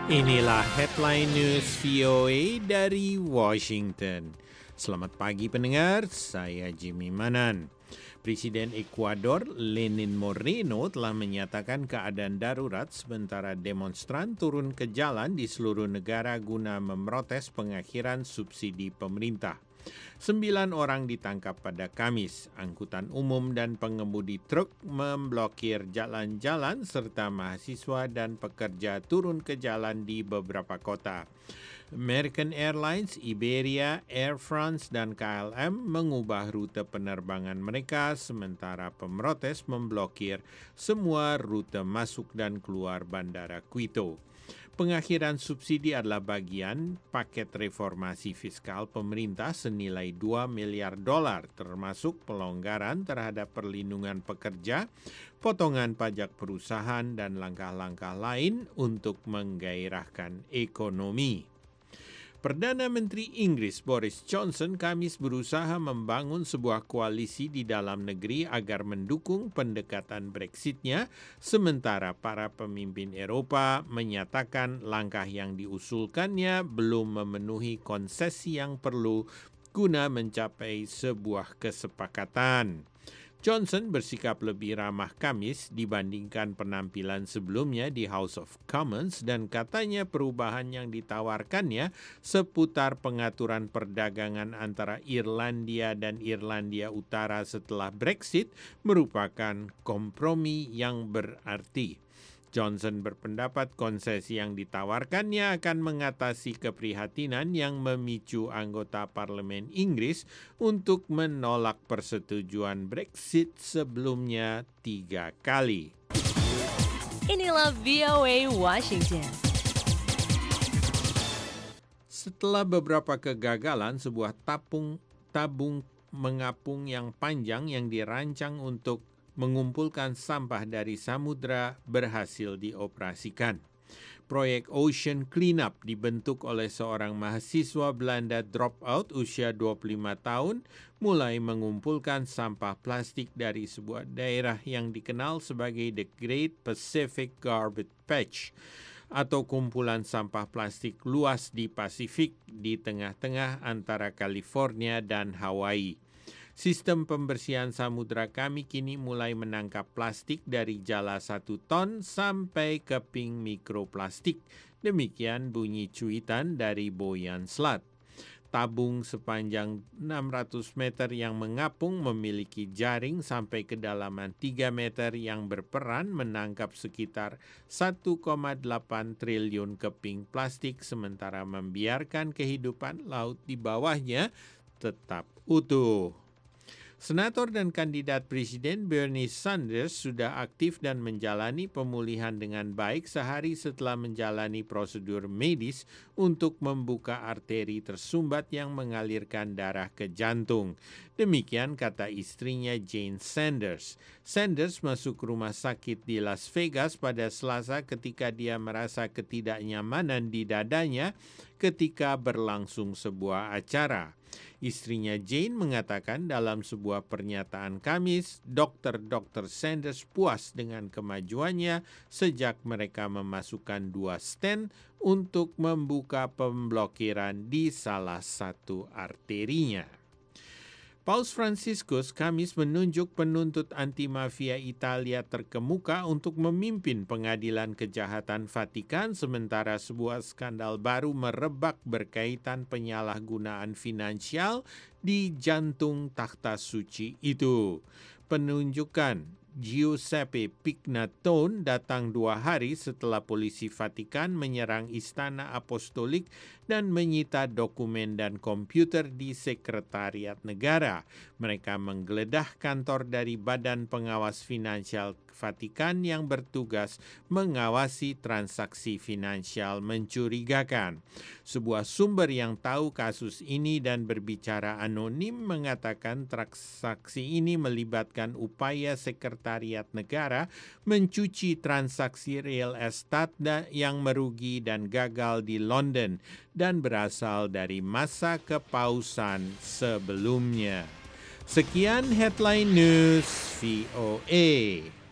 Inilah headline news VOA dari Washington. Selamat pagi pendengar, saya Jimmy Manan. Presiden Ekuador Lenin Moreno telah menyatakan keadaan darurat sementara demonstran turun ke jalan di seluruh negara guna memprotes pengakhiran subsidi pemerintah. 9 orang ditangkap pada Kamis. Angkutan umum dan pengemudi truk memblokir jalan-jalan serta mahasiswa dan pekerja turun ke jalan di beberapa kota. American Airlines, Iberia, Air France, dan KLM mengubah rute penerbangan mereka sementara pemrotes memblokir semua rute masuk dan keluar Bandara Quito. Pengakhiran subsidi adalah bagian paket reformasi fiskal pemerintah senilai $2 miliar termasuk pelonggaran terhadap perlindungan pekerja, potongan pajak perusahaan, dan langkah-langkah lain untuk menggairahkan ekonomi. Perdana Menteri Inggris Boris Johnson Kamis berusaha membangun sebuah koalisi di dalam negeri agar mendukung pendekatan Brexit-nya, sementara para pemimpin Eropa menyatakan langkah yang diusulkannya belum memenuhi konsesi yang perlu guna mencapai sebuah kesepakatan. Johnson bersikap lebih ramah Kamis dibandingkan penampilan sebelumnya di House of Commons dan katanya perubahan yang ditawarkannya seputar pengaturan perdagangan antara Irlandia dan Irlandia Utara setelah Brexit merupakan kompromi yang berarti. Johnson berpendapat konsesi yang ditawarkannya akan mengatasi keprihatinan yang memicu anggota parlemen Inggris untuk menolak persetujuan Brexit sebelumnya 3 kali. Inilah VOA Washington. Setelah beberapa kegagalan, sebuah tabung mengapung yang panjang yang dirancang untuk mengumpulkan sampah dari samudra berhasil dioperasikan. Proyek Ocean Cleanup dibentuk oleh seorang mahasiswa Belanda dropout usia 25 tahun mulai mengumpulkan sampah plastik dari sebuah daerah yang dikenal sebagai The Great Pacific Garbage Patch atau kumpulan sampah plastik luas di Pasifik di tengah-tengah antara California dan Hawaii. Sistem pembersihan samudra kami kini mulai menangkap plastik dari jala 1 ton sampai keping mikroplastik. Demikian bunyi cuitan dari Boyan Slat. Tabung sepanjang 600 meter yang mengapung memiliki jaring sampai kedalaman 3 meter yang berperan menangkap sekitar 1,8 triliun keping plastik sementara membiarkan kehidupan laut di bawahnya tetap utuh. Senator dan kandidat Presiden Bernie Sanders sudah aktif dan menjalani pemulihan dengan baik sehari setelah menjalani prosedur medis untuk membuka arteri tersumbat yang mengalirkan darah ke jantung. Demikian kata istrinya Jane Sanders. Sanders masuk rumah sakit di Las Vegas pada Selasa ketika dia merasa ketidaknyamanan di dadanya ketika berlangsung sebuah acara. Istrinya Jane mengatakan dalam sebuah pernyataan Kamis, dokter Sanders puas dengan kemajuannya sejak mereka memasukkan 2 stent untuk membuka pemblokiran di salah satu arterinya. Paus Fransiskus Kamis menunjuk penuntut anti-mafia Italia terkemuka untuk memimpin pengadilan kejahatan Vatikan sementara sebuah skandal baru merebak berkaitan penyalahgunaan finansial di jantung takhta suci itu. Penunjukan Giuseppe Pignatone datang 2 hari setelah polisi Vatikan menyerang Istana Apostolik dan menyita dokumen dan komputer di Sekretariat Negara. Mereka menggeledah kantor dari Badan Pengawas Finansial Vatikan yang bertugas mengawasi transaksi finansial mencurigakan. Sebuah sumber yang tahu kasus ini dan berbicara anonim mengatakan transaksi ini melibatkan upaya Sekretariat Negara mencuci transaksi real estate yang merugi dan gagal di London dan berasal dari masa kepausan sebelumnya. Sekian headline news VOA.